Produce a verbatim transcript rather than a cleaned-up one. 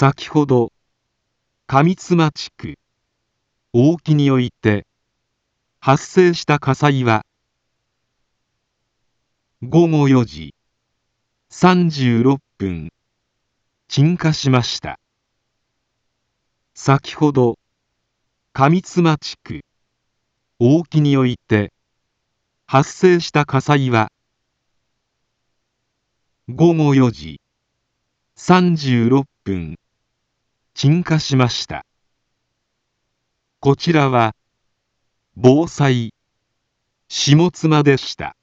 先ほど上妻地区大木において発生した火災はごごよじさんじゅうろっぷん鎮火しました。先ほど上妻地区大木において発生した火災はごごよじさんじゅうろっぷん鎮火しました。こちらは防災下妻でした。